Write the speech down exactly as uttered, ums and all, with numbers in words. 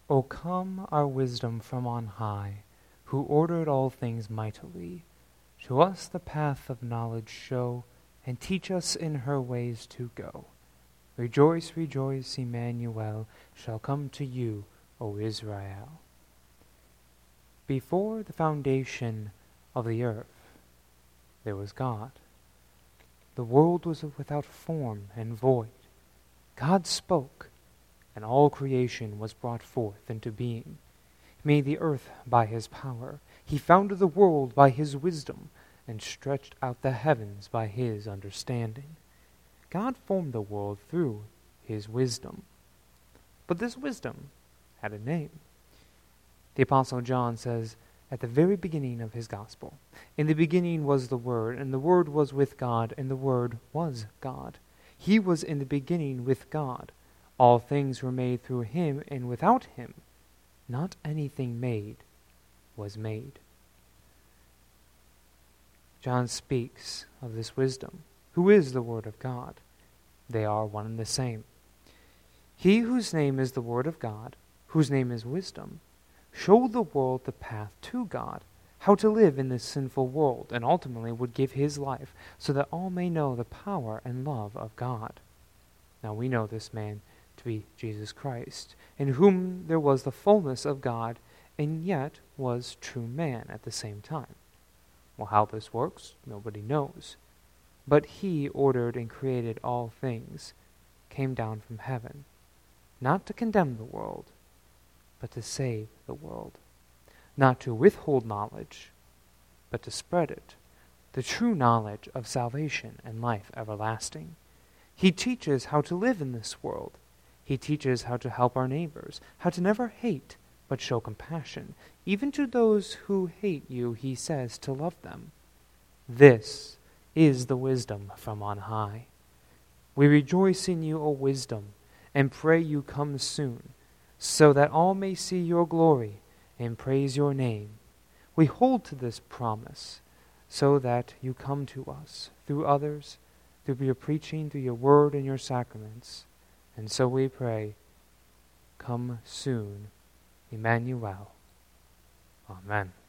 O come, our wisdom from on high, who ordered all things mightily, to us the path of knowledge show, and teach us in her ways to go. Rejoice, rejoice, Emmanuel shall come to you, O Israel. Before the foundation of the earth, there was God. The world was without form and void. God spoke, and all creation was brought forth into being. He made the earth by his power. He founded the world by his wisdom, and stretched out the heavens by his understanding. God formed the world through his wisdom. But this wisdom had a name. The Apostle John says at the very beginning of his gospel, "In the beginning was the Word, and the Word was with God, and the Word was God. He was in the beginning with God. All things were made through him, and without him not anything made was made." John speaks of this wisdom, who is the Word of God. They are one and the same. He whose name is the Word of God, whose name is wisdom, showed the world the path to God, how to live in this sinful world, and ultimately would give his life so that all may know the power and love of God. Now we know this man to be Jesus Christ, in whom there was the fullness of God, and yet was true man at the same time. Well, how this works, nobody knows. But he ordered and created all things, came down from heaven, not to condemn the world, but to save the world, not to withhold knowledge, but to spread it, the true knowledge of salvation and life everlasting. He teaches how to live in this world. He teaches how to help our neighbors, how to never hate, but show compassion. Even to those who hate you, he says to love them. This is the wisdom from on high. We rejoice in you, O wisdom, and pray you come soon, so that all may see your glory and praise your name. We hold to this promise, so that you come to us through others, through your preaching, through your word and your sacraments. And so we pray, come soon, Emmanuel. Amen.